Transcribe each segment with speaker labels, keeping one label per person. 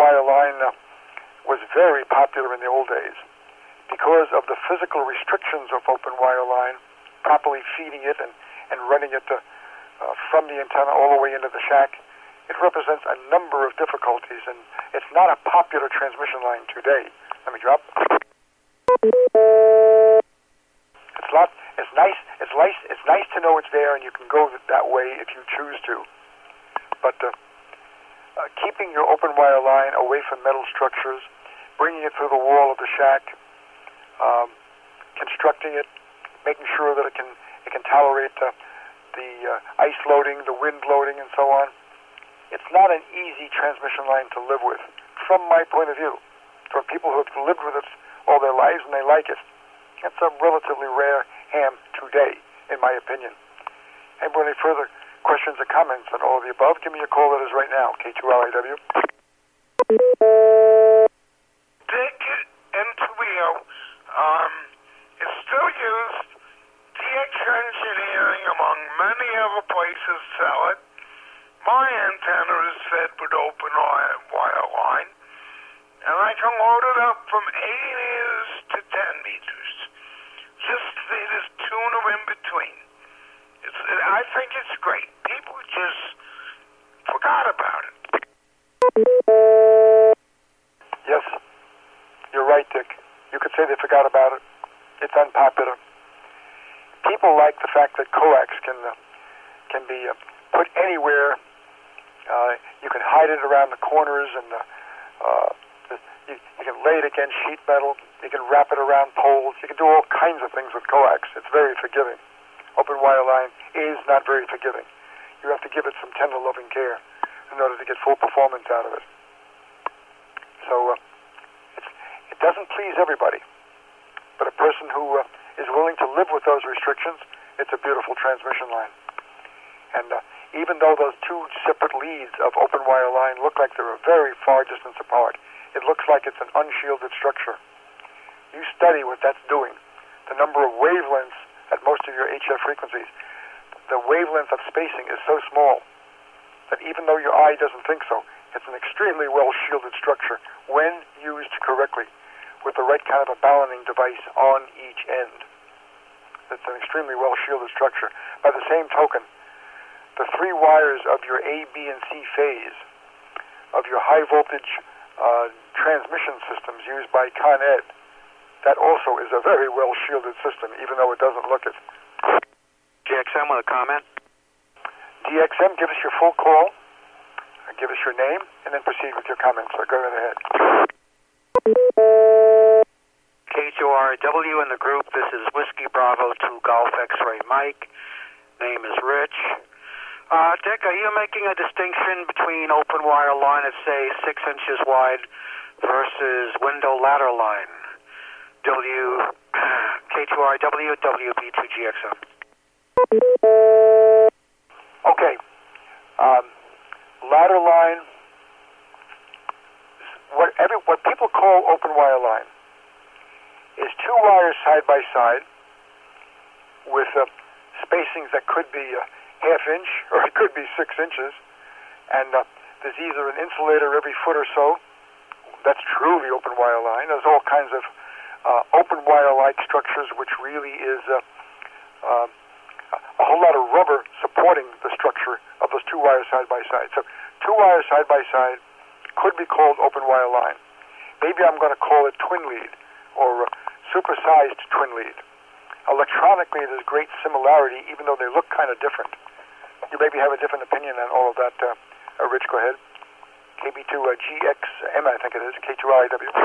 Speaker 1: wire line was very popular in the old days because of the physical restrictions of open wire line, properly feeding it and running it from the antenna all the way into the shack. It represents a number of difficulties, and it's not a popular transmission line today. Let me drop. It's nice to know it's there, and you can go that way if you choose to. But keeping your open wire line away from metal structures, bringing it through the wall of the shack, constructing it, making sure that it can tolerate the ice loading, the wind loading, and so on. It's not an easy transmission line to live with, from my point of view. For people who have lived with it all their lives and they like it, it's a relatively rare ham today, in my opinion. Anybody further questions or comments on all of the above? Give me a call. That is right now, K2LIW.
Speaker 2: Dick and Toledo is still used. DX Engineering, among many other places, sell it. My antenna is fed with open wire line, and I can load it up from 8 meters to 10 meters. Just there's tuner in between. I think it's great. People just forgot about it.
Speaker 1: Yes, you're right, Dick. You could say they forgot about it. It's unpopular. People like the fact that coax can be put anywhere. You can hide it around the corners, and you can lay it against sheet metal. You can wrap it around poles. You can do all kinds of things with coax. It's very forgiving. Open wire line is not very forgiving. You have to give it some tender loving care in order to get full performance out of it. So it doesn't please everybody, but a person who is willing to live with those restrictions, it's a beautiful transmission line. And even though those two separate leads of open wire line look like they're a very far distance apart, it looks like it's an unshielded structure. You study what that's doing, the number of wavelengths at most of your HF frequencies. The wavelength of spacing is so small that even though your eye doesn't think so, it's an extremely well-shielded structure when used correctly with the right kind of a balancing device on each end. It's an extremely well-shielded structure. By the same token, the three wires of your A, B, and C phase of your high-voltage transmission systems used by Con Ed, that also is a very well-shielded system, even though it doesn't look it.
Speaker 3: GXM with a comment?
Speaker 1: DXM, give us your full call, give us your name, and then proceed with your comments. So go right ahead.
Speaker 3: K2RW in the group. This is Whiskey Bravo 2 Golf X-Ray Mike. Name is Rich. Dick, are you making a distinction between open wire line at, say, 6 inches wide versus window ladder line? K2RW, WB2GXM.
Speaker 1: Okay. Ladder line, what people call open wire line, is two wires side by side with spacings that could be a half inch or it could be 6 inches, and there's either an insulator every foot or so. That's truly open wire line. There's all kinds of open wire-like structures, which really is a whole lot of rubber supporting the structure of those two wires side by side. So two wires side by side could be called open wire line. Maybe I'm going to call it twin lead or supersized twin lead. Electronically, there's great similarity, even though they look kind of different. You maybe have a different opinion on all of that. Rich, go ahead. KB2GXM, I think it is, K2LIW.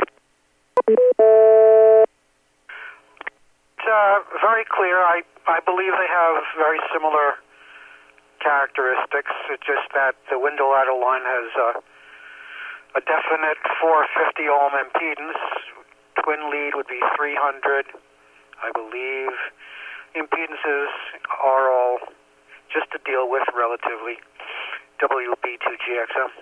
Speaker 3: It's very clear. I believe they have very similar characteristics. It's just that the window ladder line has a definite 450 ohm impedance. Twin lead would be 300, I believe. Impedances are all just to deal with relatively. WB2GXM.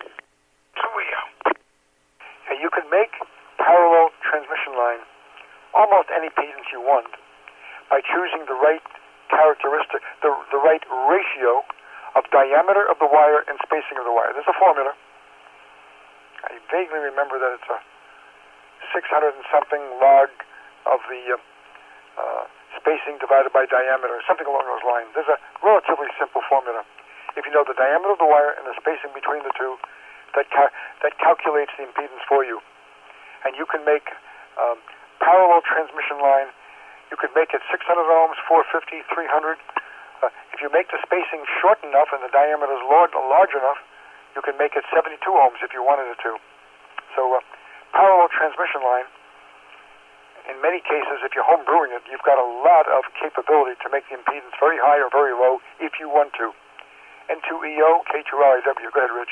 Speaker 1: You can make parallel transmission line almost any impedance you want by choosing the right characteristic, the right ratio of diameter of the wire and spacing of the wire. There's a formula. I vaguely remember that it's a 600 and something log of the spacing divided by diameter, something along those lines. There's a relatively simple formula. If you know the diameter of the wire and the spacing between the two, that calculates the impedance for you. And you can make parallel transmission line. You could make it 600 ohms, 450, 300. If you make the spacing short enough and the diameter is large enough, you can make it 72 ohms if you wanted it to. So parallel transmission line, in many cases, if you're home brewing it, you've got a lot of capability to make the impedance very high or very low if you want to. N2EO, K2LIW. Go ahead, Rich.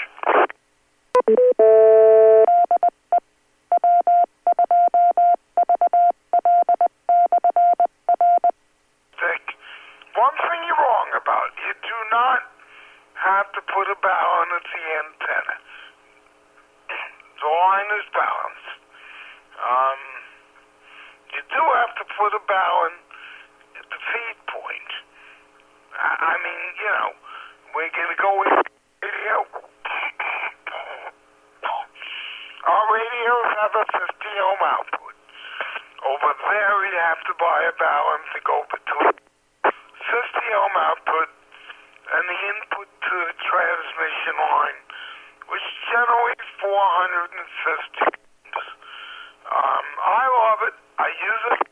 Speaker 2: Dick, one thing you're wrong about, you do not have to put a balun at the antenna. The line is balanced. You do have to put a balun at the feed point. I mean, you know, we're going to go with radio. Our radios have a 50 ohm output. Over there, you have to buy a balun to go between 50 ohm output and the input to the transmission line, which is generally 450 ohms. I love it. I use it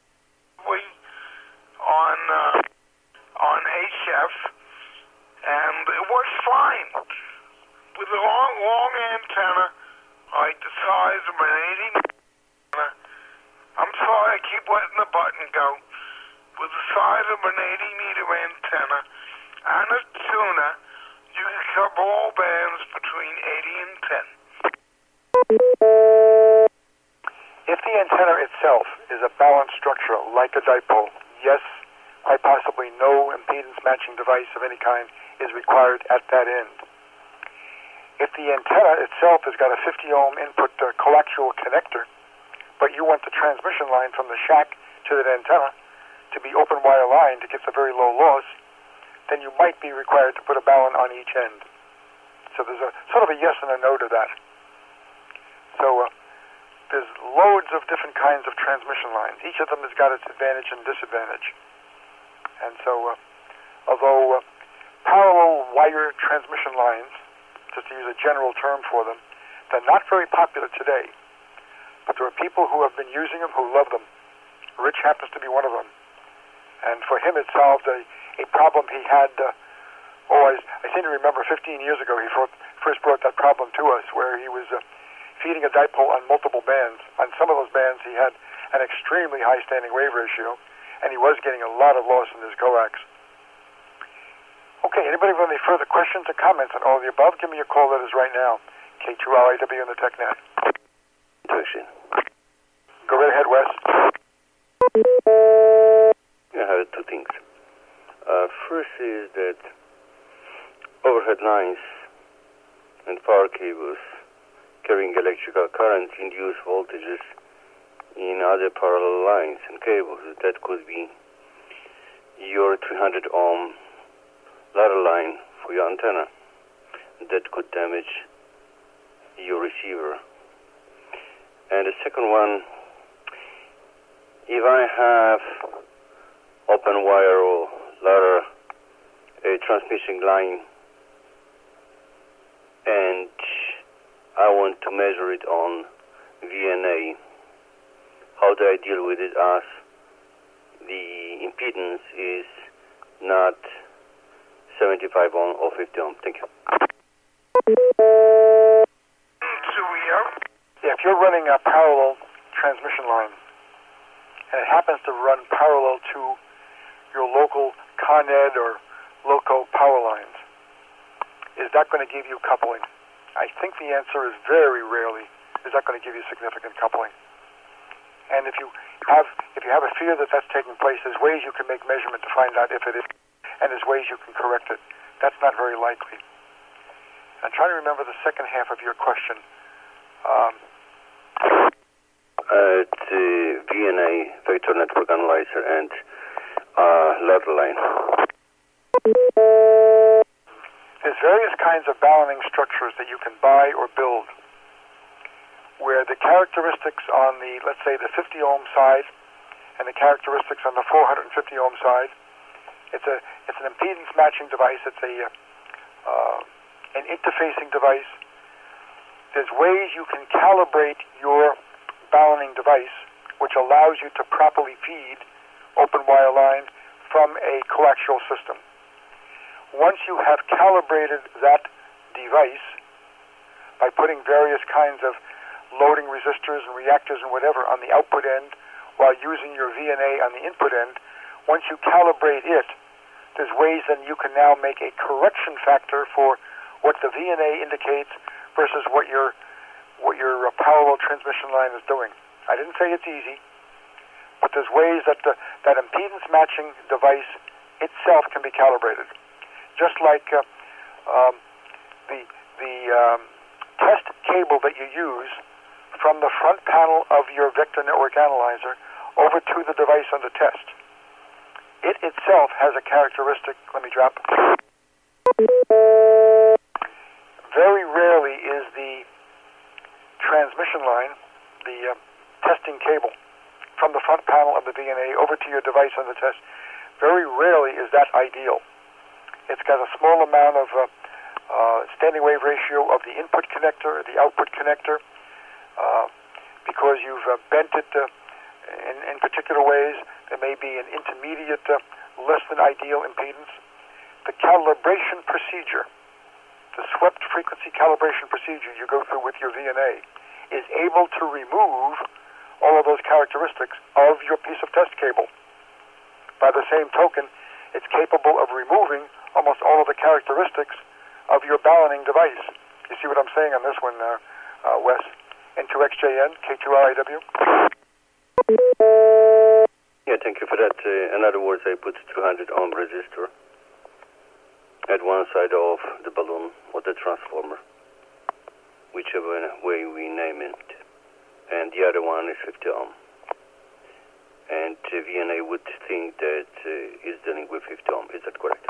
Speaker 2: on HF, and it works fine. With a long antenna, like the size of an 80 antenna. I'm sorry, I keep letting the button go. With the size of an 80-meter antenna and a tuner, you can cover all bands between 80 and 10.
Speaker 1: If the antenna itself is a balanced structure like a dipole, yes, quite possibly no impedance matching device of any kind is required at that end. If the antenna itself has got a 50 ohm input coaxial connector, but you want the transmission line from the shack to that antenna to be open wire line to get the very low loss, then you might be required to put a balun on each end. So there's a sort of a yes and a no to that. So there's loads of different kinds of transmission lines. Each of them has got its advantage and disadvantage. And so although parallel wire transmission lines, just to use a general term for them, they're not very popular today. But there are people who have been using them who love them. Rich happens to be one of them. And for him it solved a problem he had, I seem to remember 15 years ago he first brought that problem to us, where he was feeding a dipole on multiple bands. On some of those bands he had an extremely high standing wave ratio, and he was getting a lot of loss in his coax. Okay, anybody with any further questions or comments on all of the above, give me a call. That is right now. K2LIW on the TechNet. Go right ahead, Wes.
Speaker 4: I have two things. First is that overhead lines and power cables carrying electrical currents induce voltages in other parallel lines and cables. That could be your 300 ohm ladder line for your antenna. That could damage your receiver. And the second one, if I have open wire or ladder transmission line and I want to measure it on VNA, how do I deal with it as the impedance is not 75 ohm or 50 ohm? Thank you.
Speaker 1: Yeah, if you're running a parallel transmission line and it happens to run parallel to your local Con Ed or local power lines, is that going to give you coupling? I think the answer is very rarely is that going to give you significant coupling. And if you have a fear that that's taking place, there's ways you can make measurement to find out if it is, and there's ways you can correct it. That's not very likely. I'm trying to remember the second half of your question.
Speaker 4: VNA, Vector Network Analyzer, and ladder line.
Speaker 1: There's various kinds of balancing structures that you can buy or build. where the characteristics on the, let's say, the 50 ohm side and the characteristics on the 450 ohm side, it's an impedance matching device. It's an interfacing device. There's ways you can calibrate your balancing device, which allows you to properly feed open wire line from a coaxial system. Once you have calibrated that device by putting various kinds of loading resistors and reactors and whatever on the output end while using your VNA on the input end, once you calibrate it, there's ways then you can now make a correction factor for what the VNA indicates versus what your parallel transmission line is doing. I didn't say it's easy, but there's ways that that impedance matching device itself can be calibrated. Just like the test cable that you use from the front panel of your vector network analyzer over to the device under test. It itself has a characteristic. Let me drop. Very rarely is the transmission line, the testing cable from the front panel of the VNA over to your device under test, very rarely is that ideal. It's got a small amount of standing wave ratio of the input connector, the output connector, because you've bent it in particular ways. There may be an intermediate, less than ideal impedance. The calibration procedure, the swept frequency calibration procedure you go through with your VNA, is able to remove all of those characteristics of your piece of test cable. By the same token, it's capable of removing almost all of the characteristics of your balancing device. You see what I'm saying on this one, Wes? N2XJN, K2RIW?
Speaker 4: Yeah, thank you for that. In other words, I put 200 ohm resistor at one side of the balloon or the transformer, whichever way we name it, and the other one is 50 ohm. And VNA would think that it's dealing with 50 ohm. Is that correct?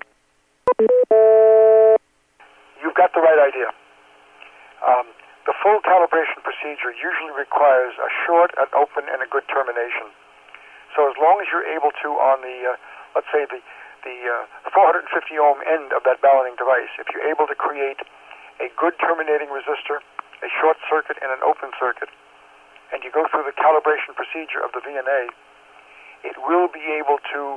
Speaker 1: You've got the right idea. The full calibration procedure usually requires a short, an open, and a good termination. So as long as you're able to, on the, let's say, the 450 ohm end of that balancing device, if you're able to create a good terminating resistor, a short circuit, and an open circuit, and you go through the calibration procedure of the VNA, it will be able to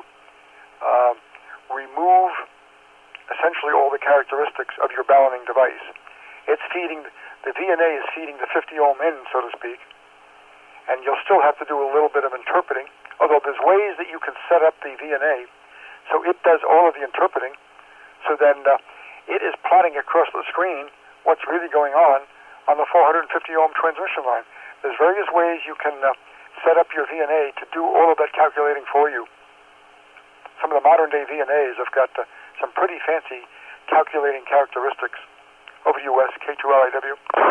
Speaker 1: remove essentially all the characteristics of your balancing device. It's feeding, the VNA is feeding the 50 ohm end, so to speak, and you'll still have to do a little bit of interpreting, although there's ways that you can set up the VNA so it does all of the interpreting, so then it is plotting across the screen what's really going on the 450 ohm transmission line. There's various ways you can set up your VNA to do all of that calculating for you. Some of the modern day VNAs have got some pretty fancy calculating characteristics. Over to you, Wes, K2RIW.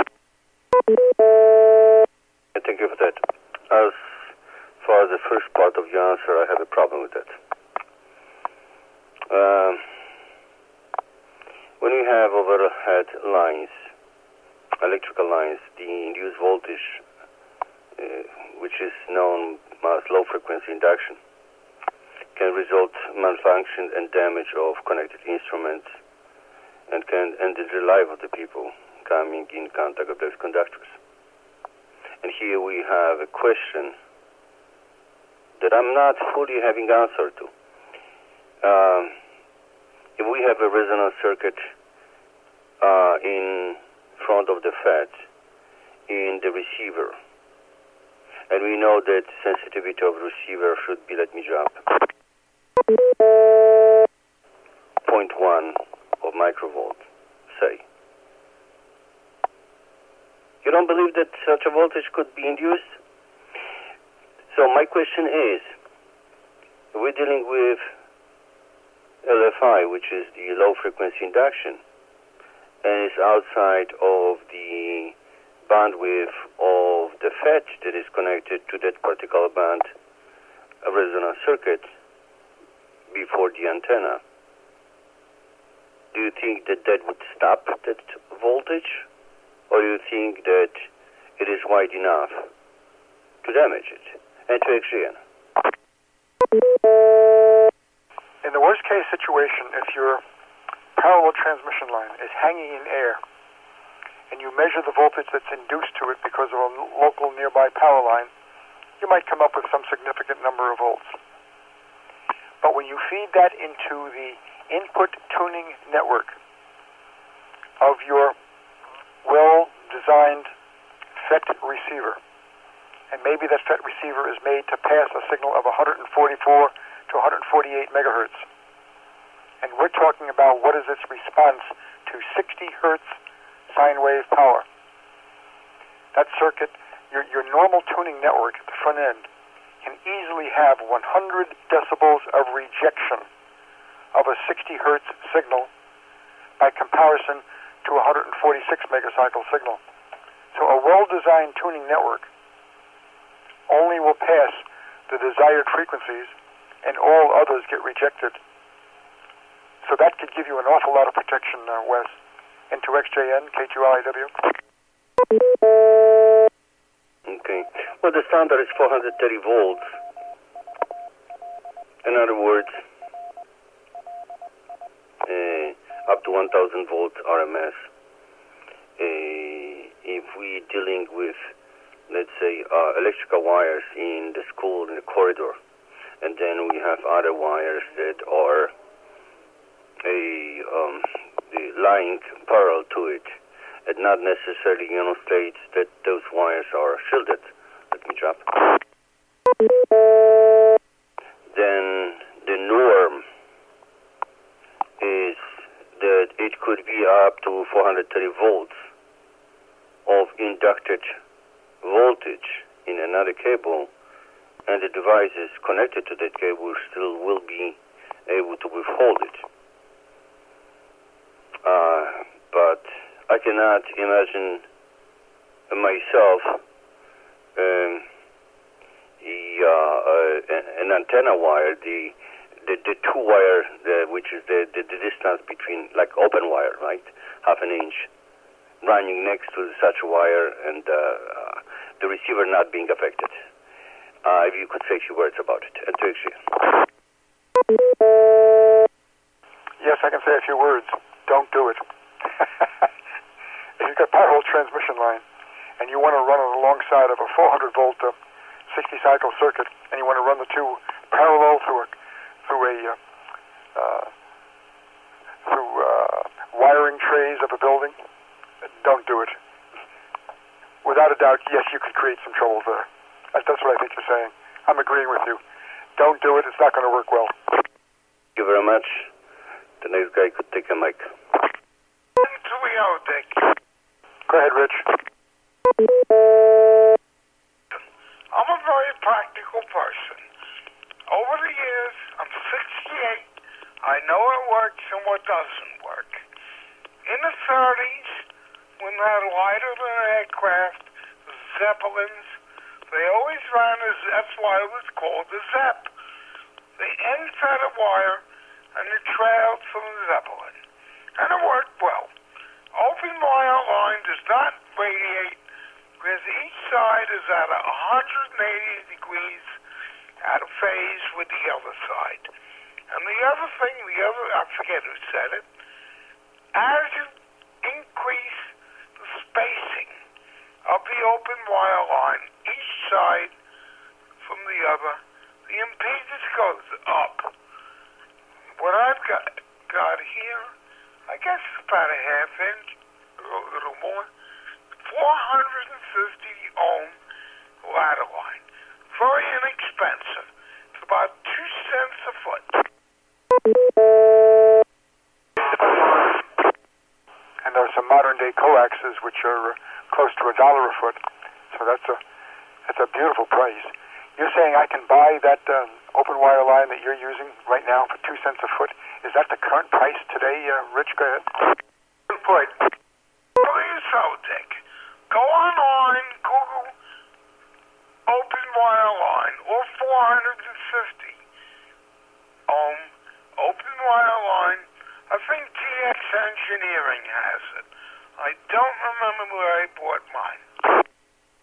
Speaker 4: Thank you for that. As far as the first part of your answer, I have a problem with that. When you have overhead lines, electrical lines, the induced voltage, which is known as low-frequency induction, can result malfunction and damage of connected instruments and can end the life of the people coming in contact with those conductors. And here we have a question that I'm not fully having answer to. If we have a resonance circuit in front of the FET in the receiver, and we know that sensitivity of receiver should be, let me drop, 0.1 of microvolt, say. You don't believe that such a voltage could be induced? So my question is, we're dealing with LFI, which is the low frequency induction, and is outside of the bandwidth of the FET that is connected to that particular band, a resonance circuit before the antenna. Do you think that that would stop that voltage? Or do you think that it is wide enough to damage it and to extend.
Speaker 1: In the worst case situation, if your parallel transmission line is hanging in air and you measure the voltage that's induced to it because of a local nearby power line, you might come up with some significant number of volts. But when you feed that into the input tuning network of your well-designed FET receiver, and maybe that FET receiver is made to pass a signal of 144 to 148 megahertz, and we're talking about what is its response to 60 hertz sine wave power. That circuit, your normal tuning network at the front end, can easily have 100 decibels of rejection of a 60 hertz signal by comparison to a 146 megacycle signal. So a well-designed tuning network only will pass the desired frequencies and all others get rejected. So that could give you an awful lot of protection, Wes. N2XJN, K2LIW.
Speaker 4: Okay. Well, the standard is 430 volts. In other words, up to 1000 volts RMS. If we're dealing with, let's say, electrical wires in the school, in the corridor, and then we have other wires that are lying parallel to it, and not necessarily states that those wires are shielded. Let me drop. Then the norm is that it could be up to 430 volts of inducted voltage in another cable, and the devices connected to that cable still will be able to withhold it. But I cannot imagine myself an antenna wire, the two wire, which is the distance between, like open wire, right, half an inch, running next to such a wire, and the receiver not being affected. If you could say a few words about it, and to explain.
Speaker 1: Yes, I can say a few words. Don't do it. If you've got parallel transmission line and you want to run it alongside of a 400 volt 60 cycle circuit, and you want to run the two parallel through wiring trays of a building, don't do it. Without a doubt, yes, you could create some trouble there. That's what I think you're saying. I'm agreeing with you. Don't do it. It's not going to work well.
Speaker 4: Thank you very much. The next guy could take a mic.
Speaker 2: Dick.
Speaker 1: Go ahead, Rich.
Speaker 2: I'm a very practical person. Over the years, I'm 68. I know what works and what doesn't work. In the 30s, when they had lighter than aircraft, Zeppelins, they always ran that's why it was called the Zepp. The end fed a wire and it trailed from the Zeppelin. And it worked well. Open wire line does not radiate because each side is at 180 degrees out of phase with the other side. And the other thing, I forget who said it, as you increase the spacing of the open wire line, each side from the other, the impedance goes up. What I've got here, I guess it's about a half inch, a little more, 450 ohm ladder line. Very inexpensive. It's about 2 cents a foot.
Speaker 1: And there are some modern day coaxes which are close to $1 a foot. So that's a beautiful price. You're saying I can buy that open wire line that you're using right now for 2 cents a foot. Is that the current price today, Rich? Go ahead.
Speaker 2: Good point. Please, Dick. Go online, Google open wire line or 450 ohm open wire line. I think TX Engineering has it. I don't remember where I bought mine.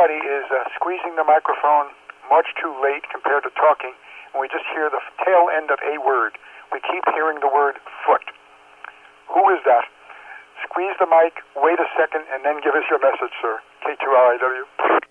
Speaker 1: somebody is squeezing the microphone much too late compared to talking, and we just hear the tail end of a word. We keep hearing the word foot. Who is that? Squeeze the mic, wait a second, and then give us your message, sir. K2RIW.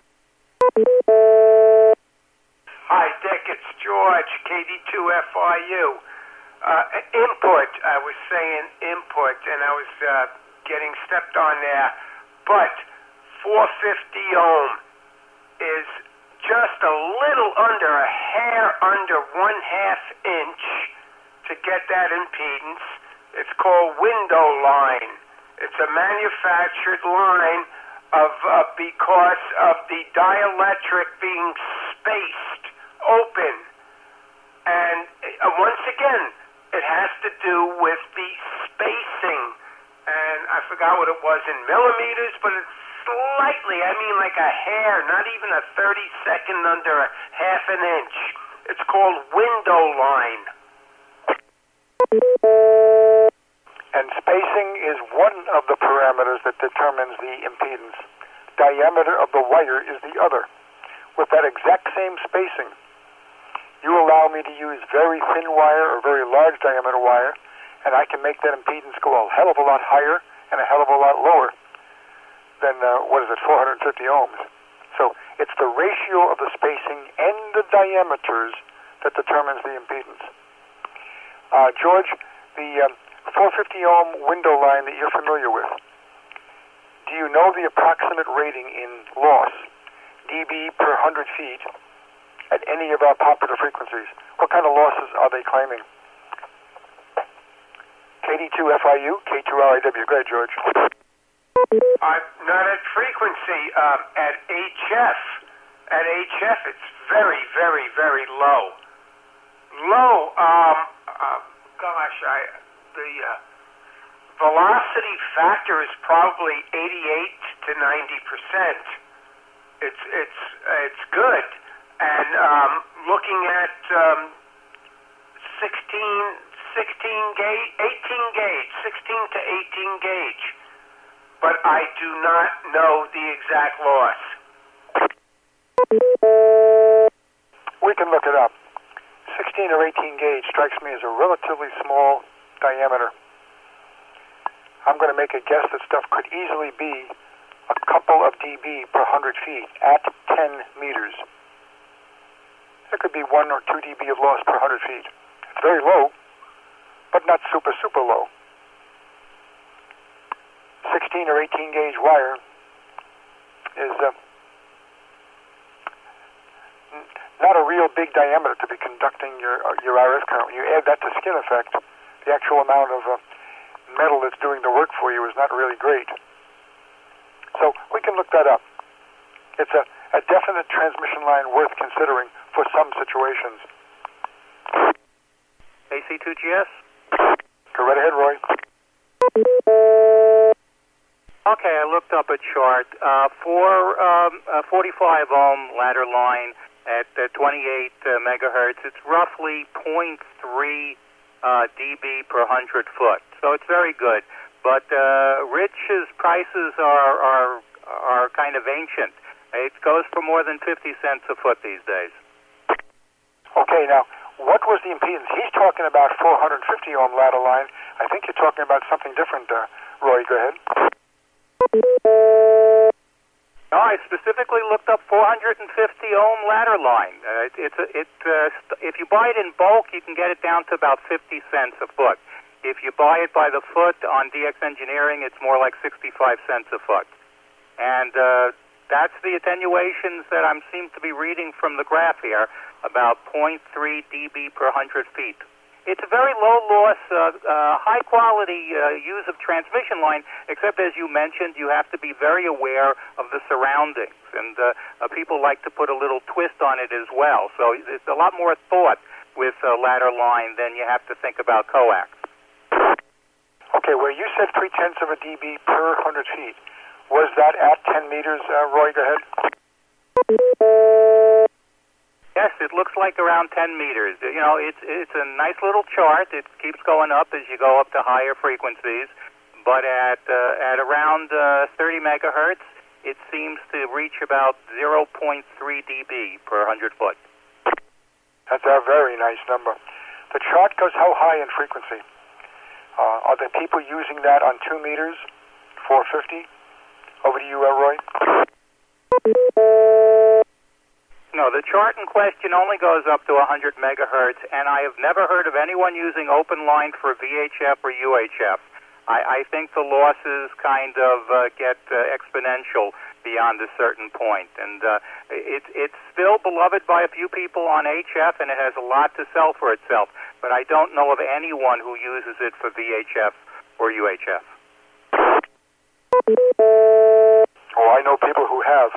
Speaker 5: Hi, Dick. It's George, KD2FIU. Input. I was saying input, and I was getting stepped on there. But 450 ohm is just a little under, a hair under 1/2 inch to get that impedance. It's called window line. It's a manufactured line of because of the dielectric being spaced open. And once again, it has to do with the spacing. And I forgot what it was in millimeters, but it's slightly, I mean like a hair, not even a 32nd under a 1/2 inch. It's called window line.
Speaker 1: And spacing is one of the parameters that determines the impedance. Diameter of the wire is the other. With that exact same spacing, you allow me to use very thin wire or very large diameter wire, and I can make that impedance go a hell of a lot higher and a hell of a lot lower than, 450 ohms. So it's the ratio of the spacing and the diameters that determines the impedance. George, the 450 ohm window line that you're familiar with, do you know the approximate rating in loss, dB per 100 feet, at any of our popular frequencies? What kind of losses are they claiming? KD2FIU, K2RIW. Go ahead, George.
Speaker 5: Not at frequency. At HF. At HF, it's very, very, very low. Low. The velocity factor is probably 88 to 90%. It's good. And looking at 16 gauge, 18 gauge, 16 to 18 gauge. But I do not know the exact loss.
Speaker 1: We can look it up. 16 or 18 gauge strikes me as a relatively small diameter. I'm going to make a guess that stuff could easily be a couple of dB per 100 feet at 10 meters. There could be 1 or 2 dB of loss per 100 feet. It's very low, but not super, super low. 16 or 18 gauge wire is not a real big diameter to be conducting your RF current. When you add that to skin effect, the actual amount of metal that's doing the work for you is not really great. So we can look that up. It's a definite transmission line worth considering for some situations.
Speaker 6: AC2GS?
Speaker 1: Go right ahead, Roy.
Speaker 6: Okay, I looked up a chart. For a 45 ohm ladder line at 28 megahertz, it's roughly 0.3 dB per 100 foot. So it's very good. But Rich's prices are kind of ancient. It goes for more than 50 cents a foot these days.
Speaker 1: Okay, now, what was the impedance? He's talking about 450 ohm ladder line. I think you're talking about something different, Roy. Go ahead.
Speaker 6: No, I specifically looked up 450 ohm ladder line. If you buy it in bulk, you can get it down to about 50 cents a foot. If you buy it by the foot on DX Engineering, it's more like 65 cents a foot. And that's the attenuations that I seem to be reading from the graph here, about 0.3 dB per 100 feet. It's a very low-loss, high-quality use of transmission line, except, as you mentioned, you have to be very aware of the surroundings. And people like to put a little twist on it as well. So it's a lot more thought with ladder line than you have to think about coax.
Speaker 1: Okay, where you said 0.3 of a dB per 100 feet, was that at 10 meters, Roy? Go ahead.
Speaker 6: Yes, it looks like around 10 meters. You know, it's a nice little chart. It keeps going up as you go up to higher frequencies. But at around 30 megahertz, it seems to reach about 0.3 dB per 100 foot.
Speaker 1: That's a very nice number. The chart goes how high in frequency? Are there people using that on 2 meters, 450? Over to you, Roy.
Speaker 6: No, the chart in question only goes up to 100 megahertz, and I have never heard of anyone using open line for VHF or UHF. I think the losses kind of get exponential beyond a certain point, and it's still beloved by a few people on HF, and it has a lot to sell for itself, but I don't know of anyone who uses it for VHF or UHF.
Speaker 1: Oh, I know people who have.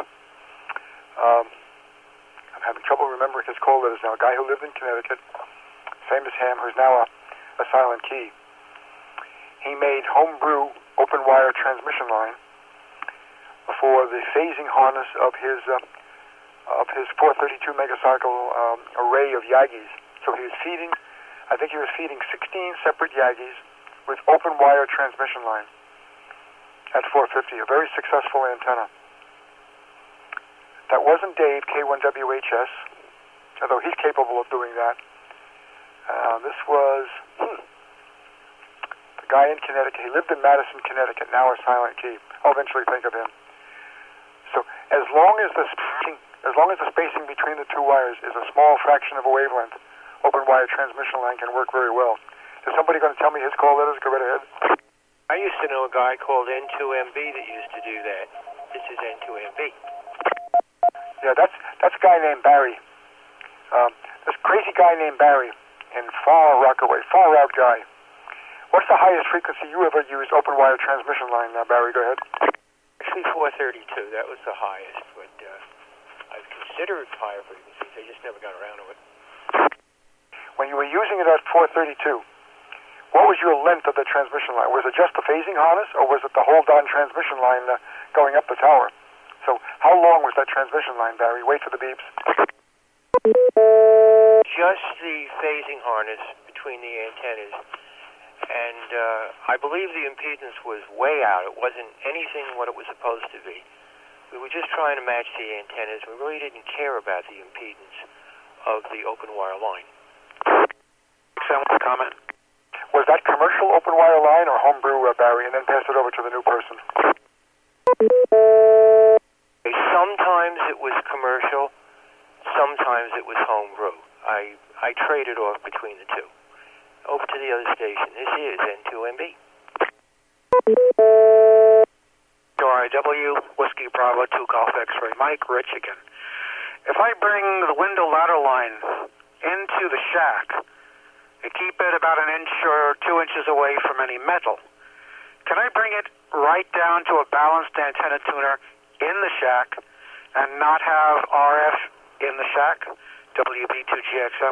Speaker 1: I'm having trouble remembering his call letters now. A guy who lived in Connecticut, famous ham, who's now a silent key. He made homebrew open wire transmission line for the phasing harness of his 432 megacycle array of Yagis. So he was feeding, I think he was feeding 16 separate Yagis with open wire transmission line at 450, a very successful antenna. That wasn't Dave, K1WHS, although he's capable of doing that. This was the guy in Connecticut. He lived in Madison, Connecticut, now a silent key. I'll eventually think of him. So as long as the spacing between the two wires is a small fraction of a wavelength, open wire transmission line can work very well. Is somebody going to tell me his call letters? Go right ahead.
Speaker 7: I used to know a guy called N2MB that used to do that. This is N2MB.
Speaker 1: Yeah, that's a guy named Barry. This crazy guy named Barry in Far Rockaway, far out guy. What's the highest frequency you ever used open wire transmission line? Barry, go ahead.
Speaker 7: Actually, 432. That was the highest, but I've considered higher frequencies. I just never got around to it.
Speaker 1: When you were using it at 432, what was your length of the transmission line? Was it just the phasing harness, or was it the whole darn transmission line going up the tower? So how long was that transmission line, Barry? Wait for the beeps.
Speaker 7: Just the phasing harness between the antennas. And I believe the impedance was way out. It wasn't anything what it was supposed to be. We were just trying to match the antennas. We really didn't care about the impedance of the open wire line.
Speaker 3: Excellent comment.
Speaker 1: Was that commercial open wire line or homebrew, Barry, and then pass it over to the new person?
Speaker 7: Sometimes it was commercial, sometimes it was homebrew. I traded off between the two. Over to the other station. This is N2MB.
Speaker 3: RIW, Whiskey Bravo 2 Golf X-Ray, Mike Rich again. If I bring the window ladder line into the shack and keep it about 1 inch or 2 inches away from any metal, can I bring it right down to a balanced antenna tuner in the shack and not have RF in the shack? WB2GXM.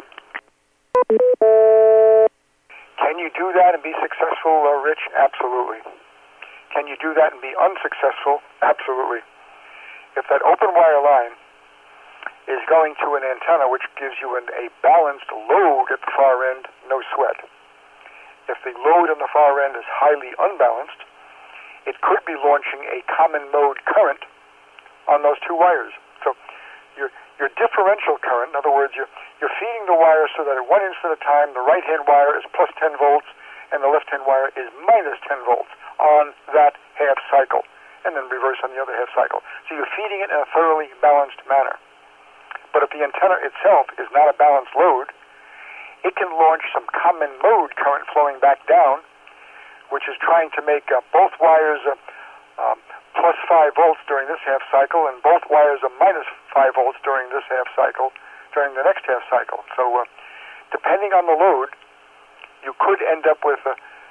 Speaker 1: Can you do that and be successful, Rich? Absolutely. Can you do that and be unsuccessful? Absolutely. If that open wire line is going to an antenna which gives you a balanced load at the far end, no sweat. If the load on the far end is highly unbalanced, it could be launching a common mode current on those two wires. So your differential current, in other words, you're feeding the wire so that at 1 inch at a time, the right-hand wire is plus 10 volts and the left-hand wire is minus 10 volts on that half cycle, and then reverse on the other half cycle. So you're feeding it in a thoroughly balanced manner. But if the antenna itself is not a balanced load, it can launch some common mode current flowing back down, which is trying to make both wires plus 5 volts during this half cycle, and both wires are minus 5 volts during this half cycle, during the next half cycle. So depending on the load, you could end up with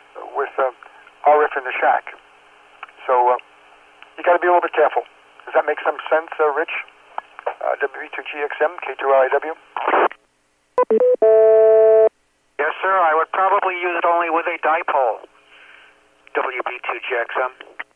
Speaker 1: RF in the shack. So you got to be a little bit careful. Does that make some sense, Rich? WB2GXM, K2RIW?
Speaker 3: Yes, sir. I would probably use it only with a dipole. WB2GXM.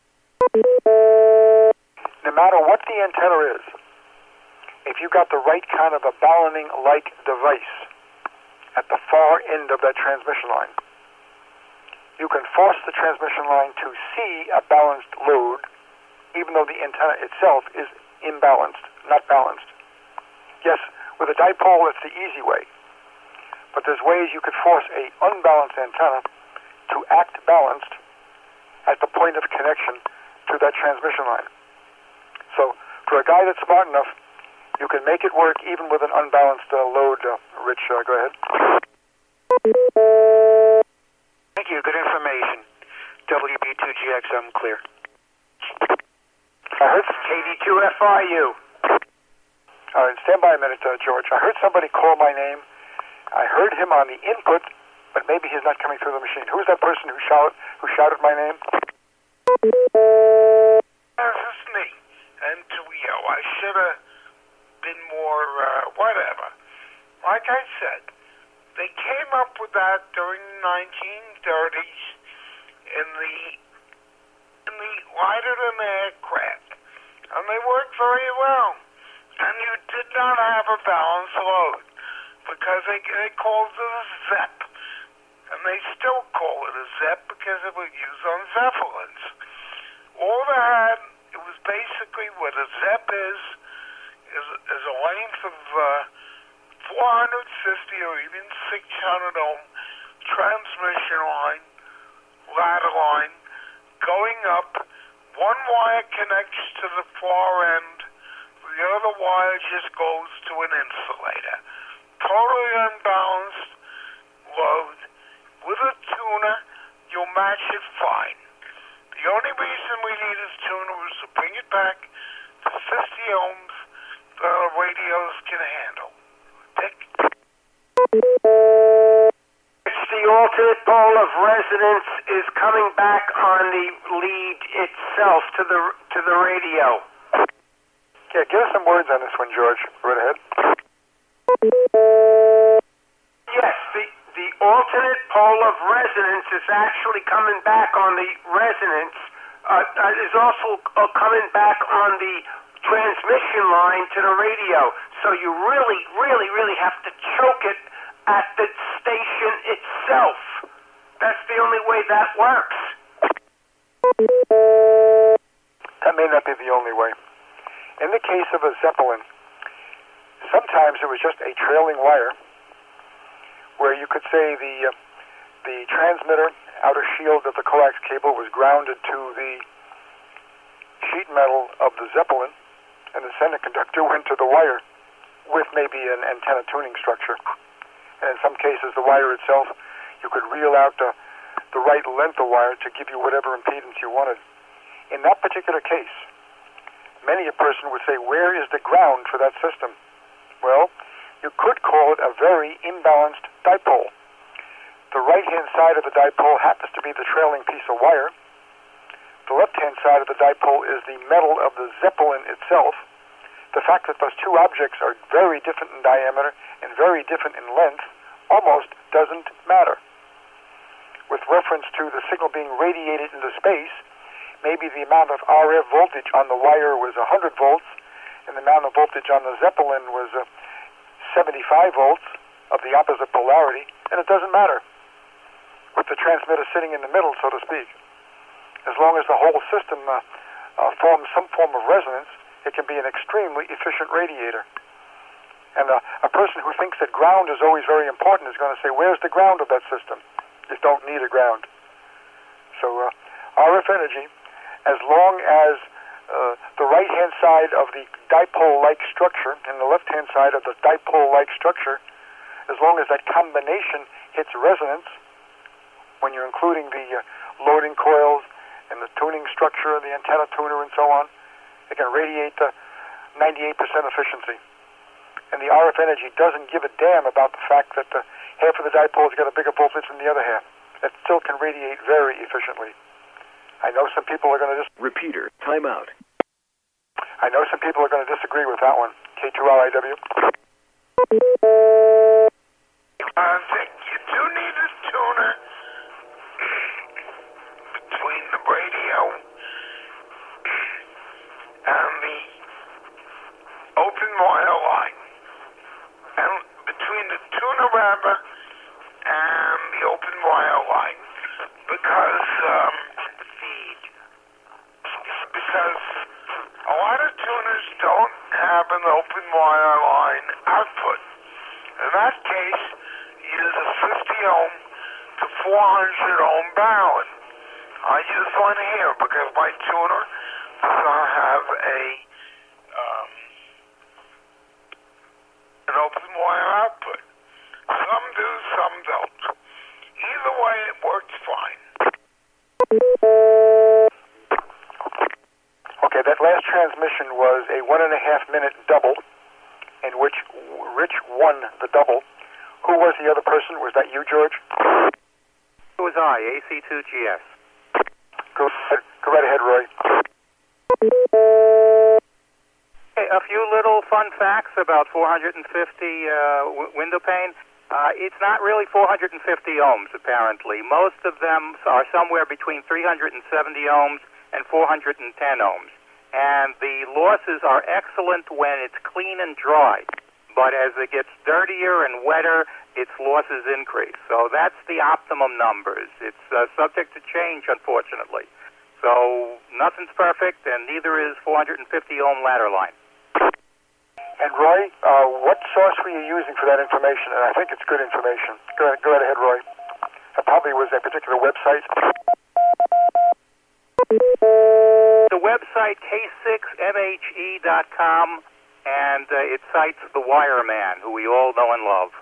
Speaker 1: No matter what the antenna is, if you got the right kind of a balloting-like device at the far end of that transmission line, you can force the transmission line to see a balanced load, even though the antenna itself is imbalanced, not balanced. Yes, with a dipole, it's the easy way. But there's ways you could force a unbalanced antenna to act balanced at the point of connection to that transmission line. So for a guy that's smart enough, you can make it work even with an unbalanced load. Rich, go ahead.
Speaker 3: Thank you. Good information. WB2GXM clear.
Speaker 1: I heard
Speaker 5: KD2FIU.
Speaker 1: All right, stand by a minute, George. I heard somebody call my name. I heard him on the input, but maybe he's not coming through the machine. Who's that person who shouted my name?
Speaker 2: This is me, N2EO. I should have been more, whatever. Like I said, they came up with that during the 1930s in the lighter-than-air craft, and they worked very well. And you did not have a balanced load because they called it a ZEP. And they still call it a ZEP because it was used on Zeppelins. All they had, it was basically what a ZEP is a length of 450 or even 600 ohm transmission line, ladder line, going up. One wire connects to the far end. The other wire just goes to an insulator. Totally unbalanced load. With a tuner, you'll match it fine. The only reason we need a tuner was to bring it back to 50 ohms that our radios can handle. Dick?
Speaker 5: The alternate pole of resonance is coming back on the lead itself to the radio.
Speaker 1: Yeah, give us some words on this one, George. Right ahead.
Speaker 5: Yes, the alternate pole of resonance is actually coming back on the resonance. Is also coming back on the transmission line to the radio. So you really, really, really have to choke it at the station itself. That's the only way that works.
Speaker 1: That may not be the only way. In the case of a Zeppelin, sometimes it was just a trailing wire where you could say the transmitter outer shield of the coax cable was grounded to the sheet metal of the Zeppelin, and the center conductor went to the wire with maybe an antenna tuning structure. And in some cases, the wire itself, you could reel out the right length of wire to give you whatever impedance you wanted. In that particular case, many a person would say, where is the ground for that system? Well, you could call it a very imbalanced dipole. The right-hand side of the dipole happens to be the trailing piece of wire. The left-hand side of the dipole is the metal of the Zeppelin itself. The fact that those two objects are very different in diameter and very different in length almost doesn't matter. With reference to the signal being radiated into space, maybe the amount of RF voltage on the wire was 100 volts, and the amount of voltage on the Zeppelin was 75 volts of the opposite polarity, and it doesn't matter. With the transmitter sitting in the middle, so to speak. As long as the whole system forms some form of resonance, it can be an extremely efficient radiator. And a person who thinks that ground is always very important is going to say, where's the ground of that system? You don't need a ground. So RF energy, as long as the right-hand side of the dipole-like structure and the left-hand side of the dipole-like structure, as long as that combination hits resonance, when you're including the loading coils and the tuning structure, the antenna tuner, and so on, it can radiate 98% efficiency. And the RF energy doesn't give a damn about the fact that half of the dipole's got a bigger voltage than the other half. It still can radiate very efficiently. I know some people are going to
Speaker 8: Repeater, timeout.
Speaker 1: I know some people are going to disagree with that one. K2LIW.
Speaker 2: You do need a tuner between the radio and the open wire line, and between the tuner wrapper and the open wire line, because a lot of tuners don't an open wire line output. In that case, use a 50 ohm to 400 ohm balun. I use one here because my tuner does not have an open wire output. Some do, some don't. Either way, it works fine.
Speaker 1: Okay, that last transmission was a 1.5-minute double in which Rich won the double. Who was the other person? Was that you, George?
Speaker 6: It was I, AC2GS.
Speaker 1: Go right ahead, Roy.
Speaker 6: Okay, a few little fun facts about 450 window pane. It's not really 450 ohms, apparently. Most of them are somewhere between 370 ohms and 410 ohms. And the losses are excellent when it's clean and dry. But as it gets dirtier and wetter, its losses increase. So that's the optimum numbers. It's subject to change, unfortunately. So nothing's perfect, and neither is 450 ohm ladder line.
Speaker 1: And Roy, what source were you using for that information? And I think it's good information. Go right ahead, Roy. It probably was a particular website.
Speaker 6: The website k6mhe.com, and it cites the Wireman, who we all know and love.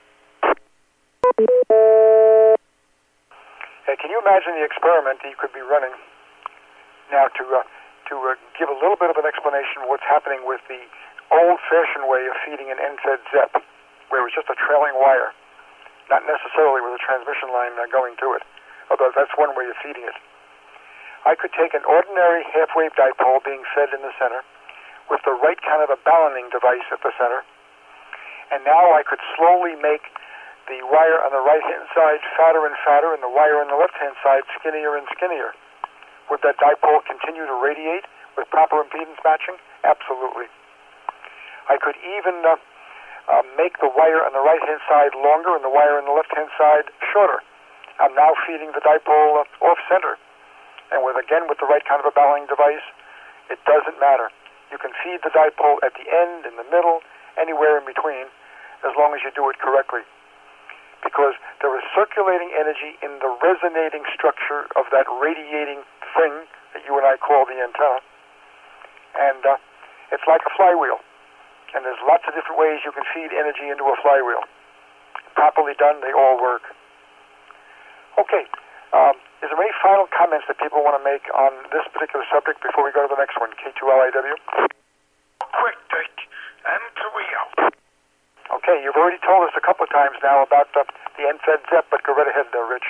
Speaker 1: Hey, can you imagine the experiment that you could be running now to give a little bit of an explanation of what's happening with the old-fashioned way of feeding an end-fed ZEP, where it was just a trailing wire, not necessarily with a transmission line going to it, although that's one way of feeding it. I could take an ordinary half-wave dipole being fed in the center with the right kind of a balloning device at the center, and now I could slowly make the wire on the right-hand side fatter and fatter and the wire on the left-hand side skinnier and skinnier. Would that dipole continue to radiate with proper impedance matching? Absolutely. I could even make the wire on the right-hand side longer and the wire on the left-hand side shorter. I'm now feeding the dipole off-center. And with the right kind of a balloning device, it doesn't matter. You can feed the dipole at the end, in the middle, anywhere in between, as long as you do it correctly. Because there is circulating energy in the resonating structure of that radiating thing that you and I call the antenna. And it's like a flywheel. And there's lots of different ways you can feed energy into a flywheel. Properly done, they all work. Okay. Is there any final comments that people want to make on this particular subject before we go to the next one, K2LIW?
Speaker 2: Quick, Dick. M2EO.
Speaker 1: Okay, you've already told us a couple of times now about the end-fed ZEP, but go right ahead there, Rich.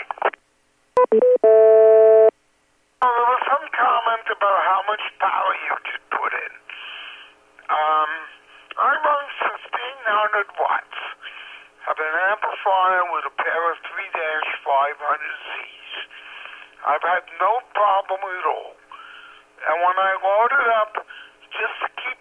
Speaker 2: There was some comment about how much power you could put in. I run 1,500 watts. Have an amplifier with a pair of 3-500Zs. I've had no problem at all. And when I load it up, just to keep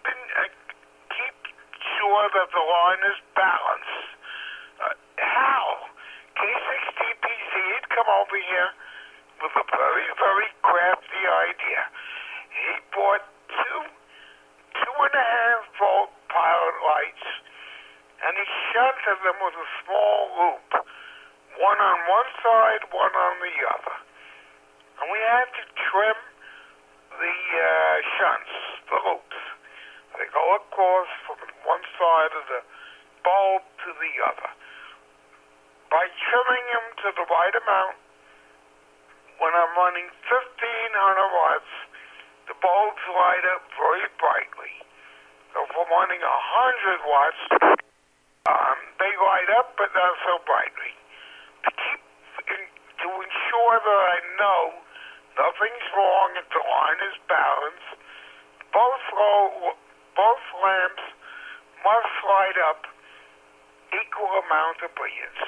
Speaker 2: sure that the line is balanced, Hal, K6TPZ, had come over here with a very, very crafty idea. He bought two 2.5-volt pilot lights, and he shunted them with a small loop, one on one side, one on the other. And we had to trim the shunts, the loops. They go across from one side of the bulb to the other. By trimming them to the right amount, when I'm running 1,500 watts, the bulbs light up very brightly. So if I'm running 100 watts, they light up, but not so brightly. To ensure that I know nothing's wrong if the line is balanced, both lamps must light up equal amount of brilliance.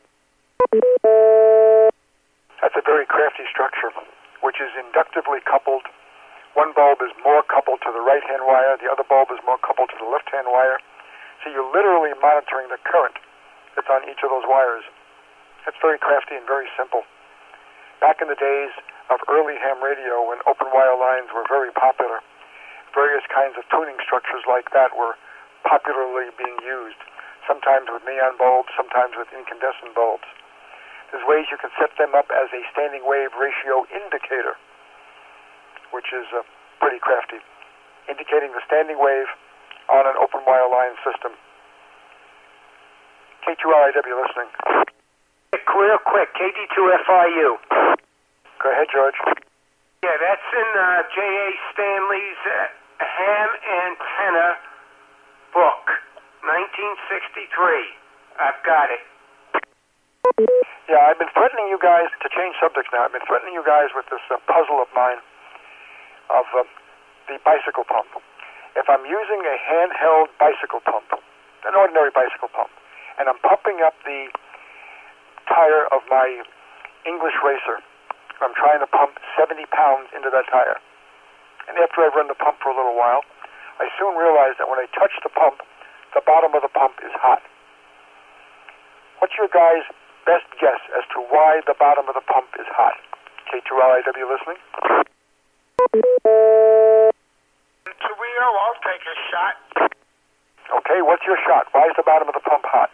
Speaker 1: That's a very crafty structure, which is inductively coupled. One bulb is more coupled to the right-hand wire, the other bulb is more coupled to the left-hand wire. So you're literally monitoring the current that's on each of those wires. It's very crafty and very simple. Back in the days of early ham radio, when open wire lines were very popular, various kinds of tuning structures like that were popularly being used, sometimes with neon bulbs, sometimes with incandescent bulbs. There's ways you can set them up as a standing wave ratio indicator, which is pretty crafty, indicating the standing wave on an open wire line system. K2RIW listening.
Speaker 5: Real quick, KD2FIU.
Speaker 1: Go ahead, George.
Speaker 5: Yeah, that's in J.A. Stanley's Ham Antenna book, 1963. I've got it.
Speaker 1: Yeah, I've been threatening you guys to change subjects now. I've been threatening you guys with this puzzle of mine of the bicycle pump. If I'm using a handheld bicycle pump, an ordinary bicycle pump, and I'm pumping up the tire of my English Racer, I'm trying to pump 70 pounds into that tire. And after I've run the pump for a little while, I soon realize that when I touch the pump, the bottom of the pump is hot. What's your guys' best guess as to why the bottom of the pump is hot? K2RIW listening?
Speaker 2: Toledo, I'll take a shot.
Speaker 1: Okay, what's your shot? Why is the bottom of the pump hot?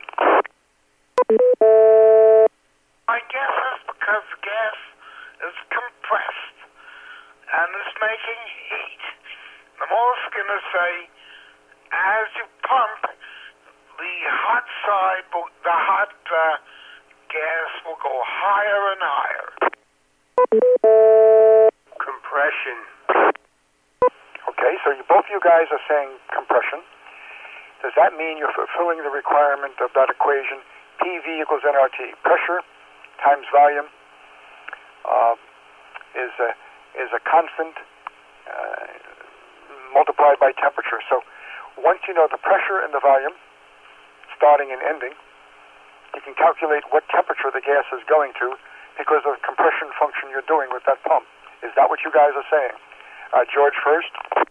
Speaker 2: My guess is because the gas is compressed and is making heat. I'm also going to say, as you pump, the hot side, the hot gas will go higher and higher.
Speaker 5: Compression.
Speaker 1: Okay, so both you guys are saying compression. Does that mean you're fulfilling the requirement of that equation, PV equals nRT? Pressure times volume is a constant multiplied by temperature. So once you know the pressure and the volume, starting and ending, you can calculate what temperature the gas is going to because of the compression function you're doing with that pump. Is that what you guys are saying? George first.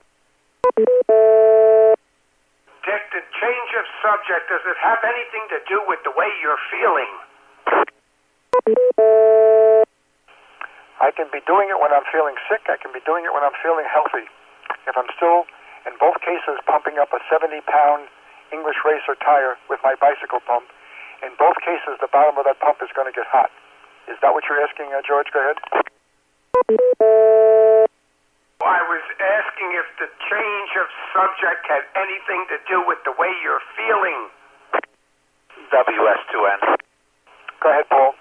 Speaker 5: Dick, the change of subject, does it have anything to do with the way you're feeling?
Speaker 1: I can be doing it when I'm feeling sick. I can be doing it when I'm feeling healthy. If I'm still, in both cases, pumping up a 70-pound English Racer tire with my bicycle pump, in both cases, the bottom of that pump is going to get hot. Is that what you're asking, George? Go ahead.
Speaker 5: I was asking if the change of subject had anything to do with the way you're feeling.
Speaker 8: WS2N.
Speaker 1: Go ahead, Paul.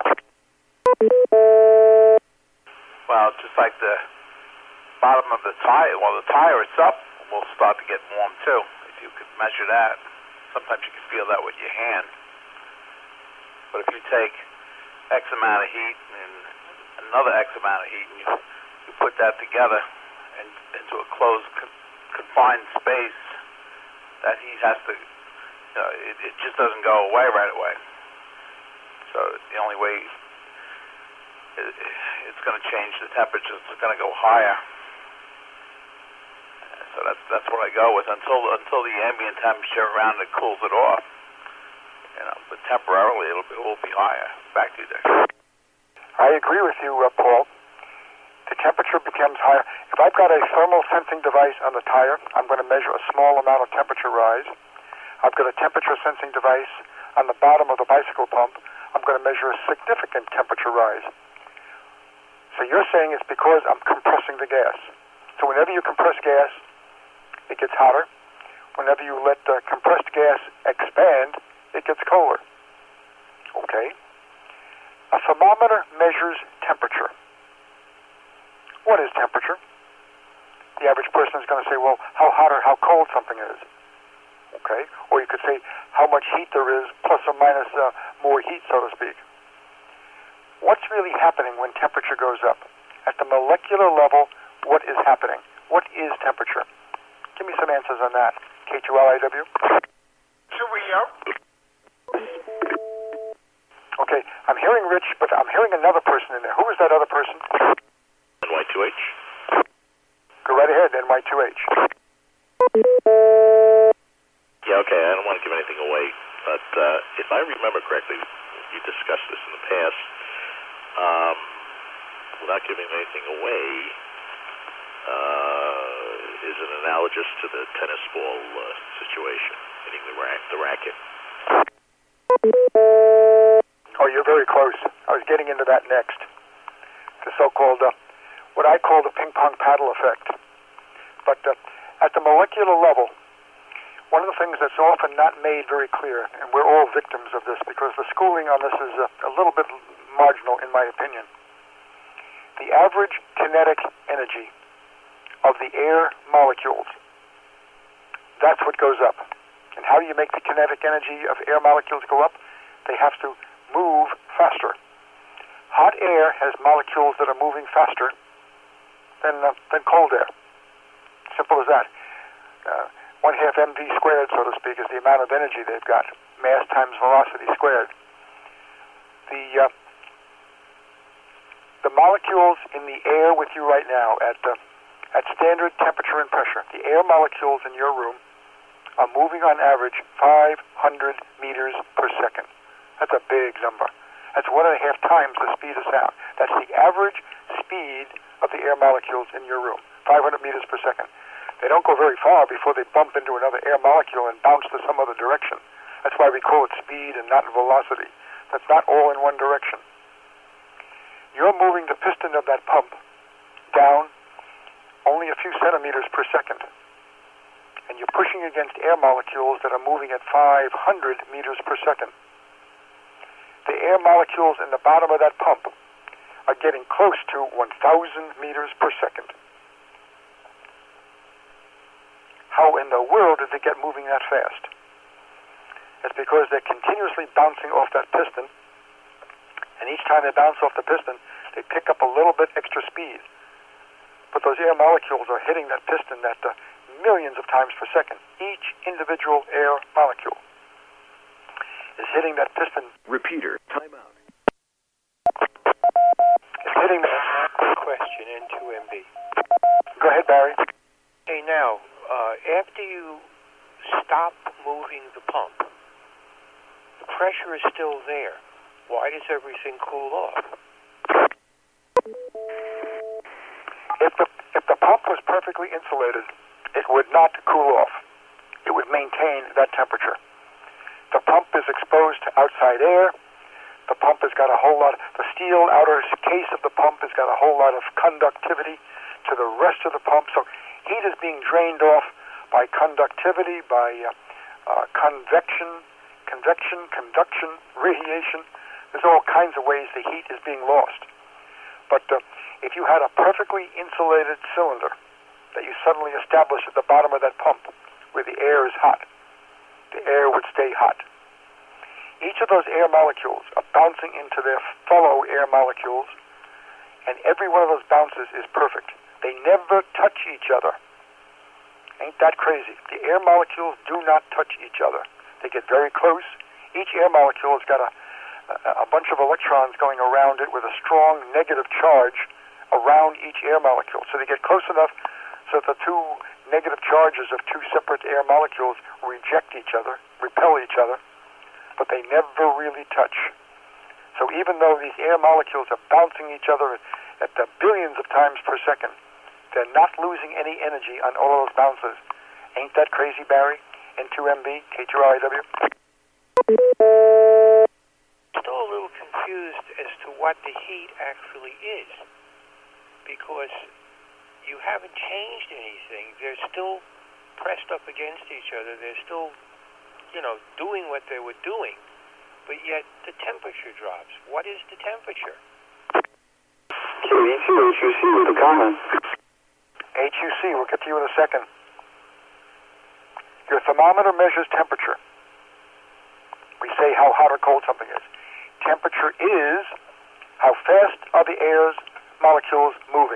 Speaker 8: Well, just like the bottom of the tire, well, the tire itself will start to get warm too. If you could measure that, sometimes you can feel that with your hand. But if you take X amount of heat and another X amount of heat, and you put that together and into a closed, confined space, that heat has to, it just doesn't go away right away. So the only way it's going to change the temperature, it's going to go higher. So that's what I go with until the ambient temperature around it cools it off. But temporarily it will be higher. Back to you, Dick.
Speaker 1: I agree with you, Paul. The temperature becomes higher. If I've got a thermal sensing device on the tire, I'm going to measure a small amount of temperature rise. I've got a temperature sensing device on the bottom of the bicycle pump. I'm going to measure a significant temperature rise. So you're saying it's because I'm compressing the gas. So whenever you compress gas, it gets hotter. Whenever you let the compressed gas expand, it gets colder. Okay. A thermometer measures temperature. What is temperature? The average person is going to say, well, how hot or how cold something is. Okay? Or you could say how much heat there is, plus or minus more heat, so to speak. What's really happening when temperature goes up? At the molecular level, what is happening? What is temperature? Give me some answers on that. K2LIW.
Speaker 2: Cheerio.
Speaker 1: Okay, I'm hearing Rich, but I'm hearing another person in there. Who is that other person?
Speaker 9: NY2H.
Speaker 1: Go right ahead, NY2H.
Speaker 9: Yeah, okay, I don't want to give anything away, but if I remember correctly, you discussed this in the past, without giving anything away, is it analogous to the tennis ball situation, hitting the racket?
Speaker 1: Oh, you're very close. I was getting into that next. The so-called, what I call the ping-pong paddle effect. But at the molecular level, one of the things that's often not made very clear, and we're all victims of this because the schooling on this is a little bit marginal in my opinion. The average kinetic energy of the air molecules, that's what goes up. And how do you make the kinetic energy of air molecules go up? They have to move faster. Hot air has molecules that are moving faster than cold air. Simple as that. 1/2 mv squared, so to speak, is the amount of energy they've got. Mass times velocity squared. The molecules in the air with you right now at standard temperature and pressure, the air molecules in your room are moving on average 500 meters per second. That's a big number. That's 1.5 times the speed of sound. That's the average speed of the air molecules in your room, 500 meters per second. They don't go very far before they bump into another air molecule and bounce to some other direction. That's why we call it speed and not velocity. That's not all in one direction. You're moving the piston of that pump down only a few centimeters per second. And you're pushing against air molecules that are moving at 500 meters per second. The air molecules in the bottom of that pump are getting close to 1,000 meters per second. How in the world did they get moving that fast? It's because they're continuously bouncing off that piston, and each time they bounce off the piston, they pick up a little bit extra speed. But those air molecules are hitting that piston at millions of times per second. Each individual air molecule is hitting that piston.
Speaker 10: Repeater, timeout.
Speaker 1: It's hitting that.
Speaker 7: Question N2MB.
Speaker 1: Go ahead, Barry.
Speaker 7: Hey, now, after you stop moving the pump, the pressure is still there. Why does everything cool off?
Speaker 1: If the pump was perfectly insulated, it would not cool off. It would maintain that temperature. The pump is exposed to outside air. The pump has got a whole lot, the steel outer case of the pump has got a whole lot of conductivity to the rest of the pump. So heat is being drained off by conductivity, by conduction, radiation. There's all kinds of ways the heat is being lost. But if you had a perfectly insulated cylinder that you suddenly establish at the bottom of that pump where the air is hot, the air would stay hot. Each of those air molecules are bouncing into their fellow air molecules, and every one of those bounces is perfect. They never touch each other. Ain't that crazy? The air molecules do not touch each other. They get very close. Each air molecule has got a bunch of electrons going around it with a strong negative charge around each air molecule. So they get close enough so that the two negative charges of two separate air molecules reject each other, repel each other, but they never really touch. So even though these air molecules are bouncing each other at the billions of times per second, they're not losing any energy on all of those bounces. Ain't that crazy, Barry? N2MB, K2RIW.
Speaker 7: Still a little confused as to what the heat actually is, because you haven't changed anything. They're still pressed up against each other. They're still, doing what they were doing, but yet the temperature drops. What is the temperature?
Speaker 11: KD2 HUC with a comment.
Speaker 1: HUC, we'll get to you in a second. Your thermometer measures temperature. We say how hot or cold something is. Temperature is how fast are the air's molecules moving.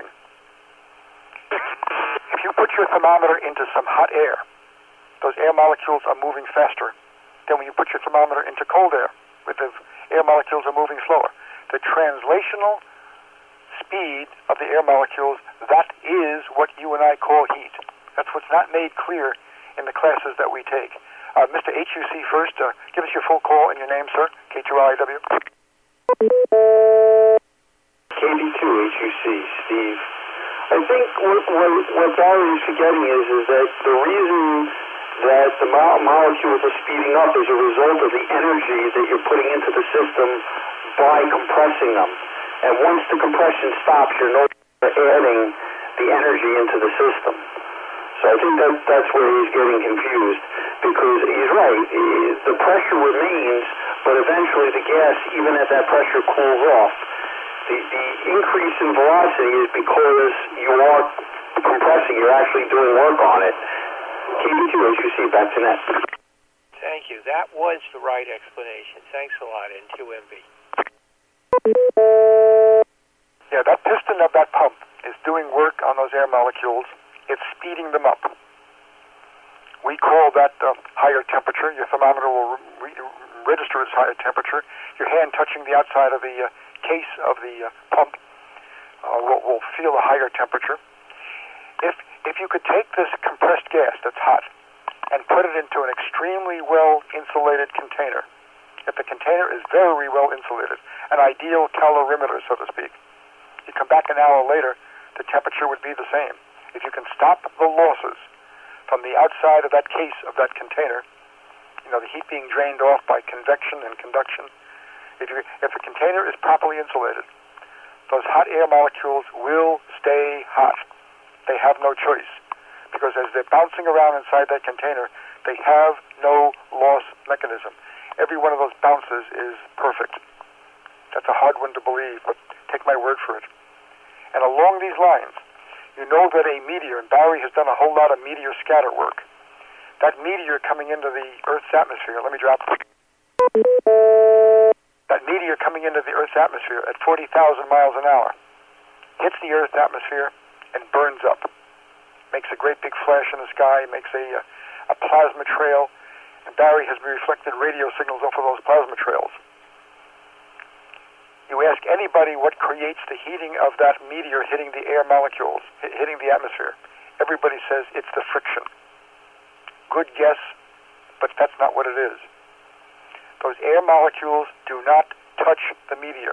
Speaker 1: If you put your thermometer into some hot air, those air molecules are moving faster than when you put your thermometer into cold air, where the air molecules are moving slower. The translational speed of the air molecules, that is what you and I call heat. That's what's not made clear in the classes that we take. Mr. HUC first, give us your full call and your name, sir. K2RIW.
Speaker 11: KD2 HUC, Steve.
Speaker 10: I think what Barry is forgetting is that the reason that the molecules are speeding up is a result of the energy that you're putting into the system by compressing them. And once the compression stops, you're no longer adding the energy into the system. So I think that's where he's getting confused, because he's right. The pressure remains, but eventually the gas, even as that pressure cools off, the increase in velocity is because you are compressing. You're actually doing work on it. KD2HUC, back to net.
Speaker 7: Thank you. That was the right explanation. Thanks a lot, N2MB.
Speaker 1: Yeah, that piston of that pump is doing work on those air molecules. It's speeding them up. We call that higher temperature. Your thermometer will register as higher temperature. Your hand touching the outside of the case of the pump will feel a higher temperature. If you could take this compressed gas that's hot and put it into an extremely well-insulated container, if the container is very well insulated, an ideal calorimeter, so to speak, you come back an hour later, the temperature would be the same. If you can stop the losses from the outside of that case of that container, the heat being drained off by convection and conduction, if the container is properly insulated, those hot air molecules will stay hot. They have no choice, because as they're bouncing around inside that container, they have no loss mechanism. Every one of those bounces is perfect. That's a hard one to believe, but take my word for it. And along these lines, you know that a meteor, and Barry has done a whole lot of meteor scatter work, that meteor coming into the Earth's atmosphere, let me drop it. That meteor coming into the Earth's atmosphere at 40,000 miles an hour hits the Earth's atmosphere and burns up. Makes a great big flash in the sky, makes a plasma trail, and Barry has reflected radio signals off of those plasma trails. You ask anybody what creates the heating of that meteor hitting the air molecules, hitting the atmosphere. Everybody says it's the friction. Good guess, but that's not what it is. Those air molecules do not touch the meteor.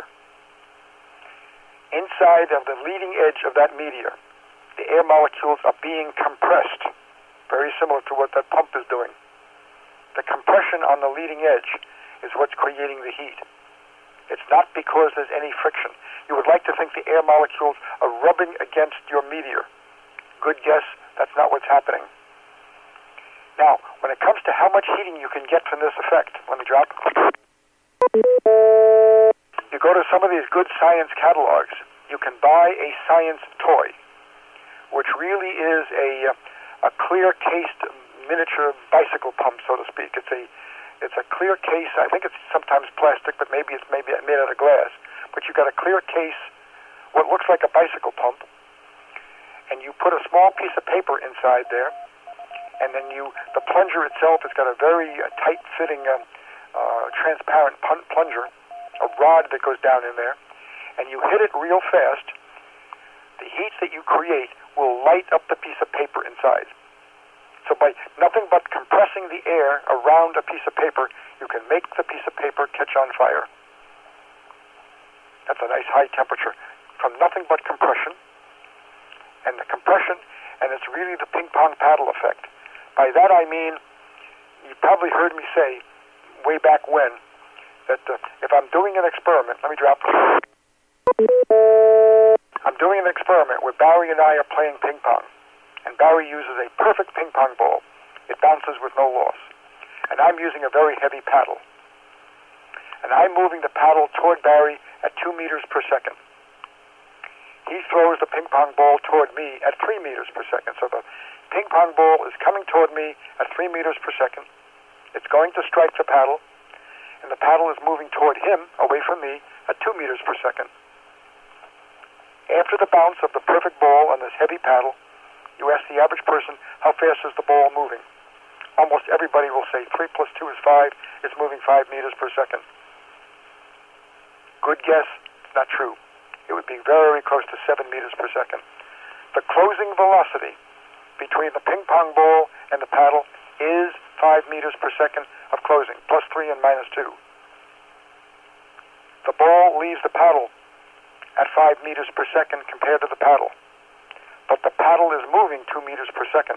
Speaker 1: Inside of the leading edge of that meteor, the air molecules are being compressed, very similar to what that pump is doing. The compression on the leading edge is what's creating the heat. It's not because there's any friction. You would like to think the air molecules are rubbing against your meteor. Good guess, that's not what's happening. Now, when it comes to how much heating you can get from this effect, let me drop. You go to some of these good science catalogs, you can buy a science toy, which really is a clear-cased miniature bicycle pump, so to speak. It's a clear case. I think it's sometimes plastic, but maybe it's made out of glass. But you've got a clear case, what looks like a bicycle pump, and you put a small piece of paper inside there, and then the plunger itself has got a very tight-fitting, transparent plunger, a rod that goes down in there, and you hit it real fast. The heat that you create will light up the piece of paper inside. So by nothing but compressing the air around a piece of paper, you can make the piece of paper catch on fire. That's a nice high temperature from nothing but compression. And the compression, and it's really the ping-pong paddle effect. By that I mean, you probably heard me say way back when, that if I'm doing an experiment, let me drop. I'm doing an experiment where Barry and I are playing ping pong, and Barry uses a perfect ping pong ball. It bounces with no loss. And I'm using a very heavy paddle. And I'm moving the paddle toward Barry at 2 meters per second. He throws the ping pong ball toward me at 3 meters per second. So the ping pong ball is coming toward me at 3 meters per second. It's going to strike the paddle, and the paddle is moving toward him, away from me, at 2 meters per second. After the bounce of the perfect ball on this heavy paddle, you ask the average person, how fast is the ball moving? Almost everybody will say 3 plus 2 is 5. It's moving 5 meters per second. Good guess, it's not true. It would be very close to 7 meters per second. The closing velocity between the ping pong ball and the paddle is 5 meters per second of closing, plus 3 and minus 2. The ball leaves the paddle at 5 meters per second compared to the paddle. but the paddle is moving 2 meters per second.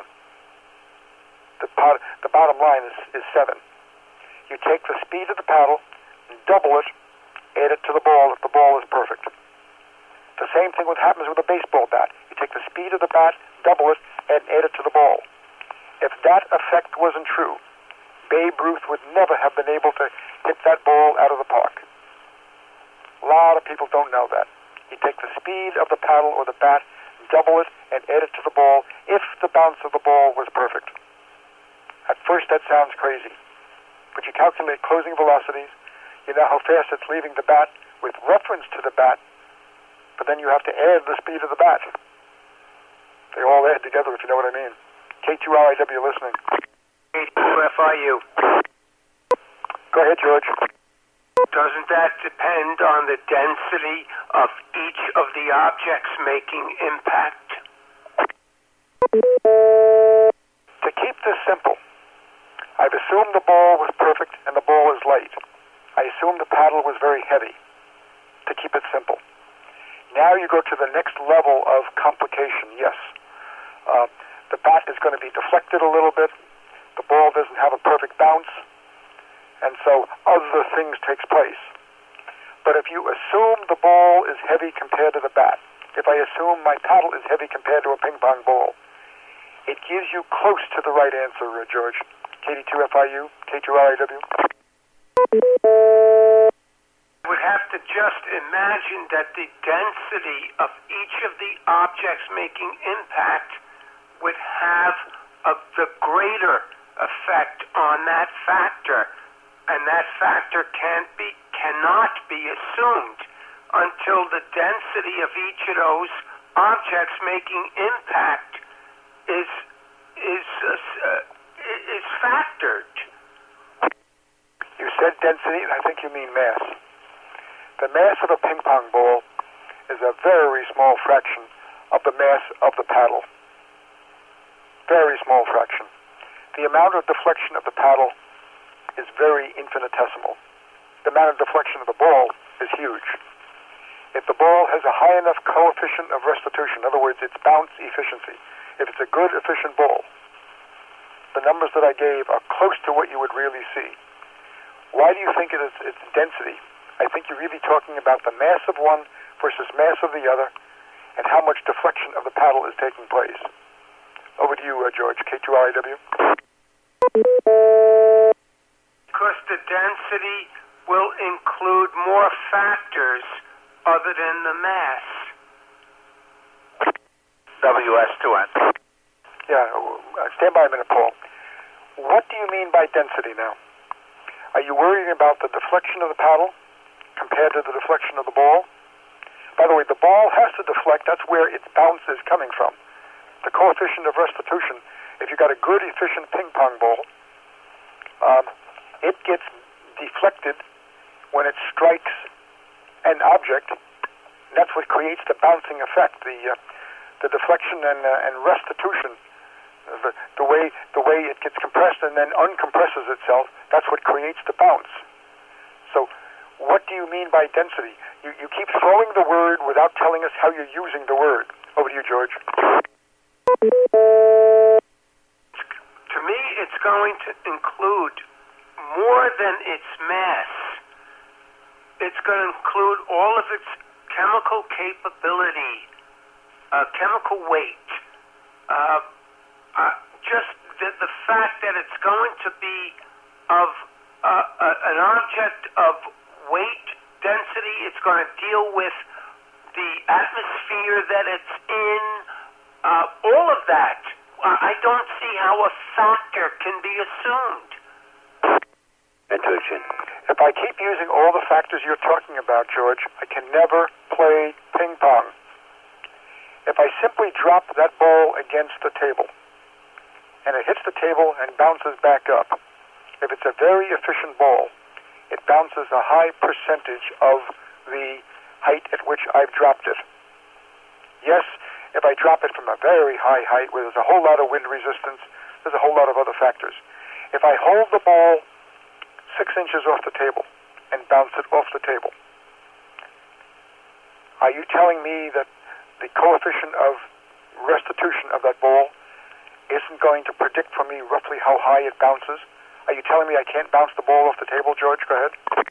Speaker 1: The bottom line is 7. You take the speed of the paddle, double it, add it to the ball if the ball is perfect. The same thing happens with a baseball bat. You take the speed of the bat, double it, and add it to the ball. If that effect wasn't true, Babe Ruth would never have been able to hit that ball out of the park. A lot of people don't know that. You take the speed of the paddle or the bat, double it, and add it to the ball if the bounce of the ball was perfect. At first that sounds crazy, but you calculate closing velocities, you know how fast it's leaving the bat with reference to the bat, but then you have to add the speed of the bat. They all add together, if you know what I mean. K2RIW listening.
Speaker 5: K2FIU.
Speaker 1: Go ahead, George.
Speaker 5: Doesn't that depend on the density of each of the objects making impact?
Speaker 1: To keep this simple, I've assumed the ball was perfect and the ball is light. I assumed the paddle was very heavy, to keep it simple. Now you go to the next level of complication, yes. The bat is going to be deflected a little bit. The ball doesn't have a perfect bounce. And so other things takes place. But if you assume the ball is heavy compared to the bat, if I assume my paddle is heavy compared to a ping pong ball, it gives you close to the right answer, George. KD2FIU, K2RIW.
Speaker 5: Would have to just imagine that the density of each of the objects making impact would have the greater effect on that factor, and that factor cannot be assumed until the density of each of those objects making impact is factored.
Speaker 1: You said density, and I think you mean mass. The mass of a ping pong ball is a very small fraction of the mass of the paddle. Very small fraction. The amount of deflection of the paddle is very infinitesimal. The amount of deflection of the ball is huge. If the ball has a high enough coefficient of restitution, in other words, its bounce efficiency, if it's a good, efficient ball, the numbers that I gave are close to what you would really see. Why do you think it's density? I think you're really talking about the mass of one versus mass of the other and how much deflection of the paddle is taking place. Over to you, George, K2RIW.
Speaker 5: Because the density will include more factors other than the mass.
Speaker 8: WS2N.
Speaker 1: Yeah, stand by a minute, Paul. What do you mean by density now? Are you worrying about the deflection of the paddle compared to the deflection of the ball? By the way, the ball has to deflect. That's where its bounce is coming from. The coefficient of restitution, if you've got a good, efficient ping pong ball, it gets deflected when it strikes an object. And that's what creates the bouncing effect, the deflection and restitution. The way it gets compressed and then uncompresses itself, that's what creates the bounce. So what do you mean by density? You keep throwing the word without telling us how you're using the word. Over to you, George.
Speaker 5: To me, it's going to include more than its mass. It's going to include all of its chemical capability, chemical weight, just the fact that it's going to be of an object of weight, density. It's going to deal with the atmosphere that it's in, all of that. I don't see how a factor can be assumed.
Speaker 4: Intuition.
Speaker 1: If I keep using all the factors you're talking about, George, I can never play ping pong. If I simply drop that ball against the table, and it hits the table and bounces back up, if it's a very efficient ball, it bounces a high percentage of the height at which I've dropped it. Yes, if I drop it from a very high height where there's a whole lot of wind resistance, there's a whole lot of other factors. If I hold the ball 6 inches off the table and bounce it off the table, are you telling me that the coefficient of restitution of that ball isn't going to predict for me roughly how high it bounces? Are you telling me I can't bounce the ball off the table, George? Go ahead.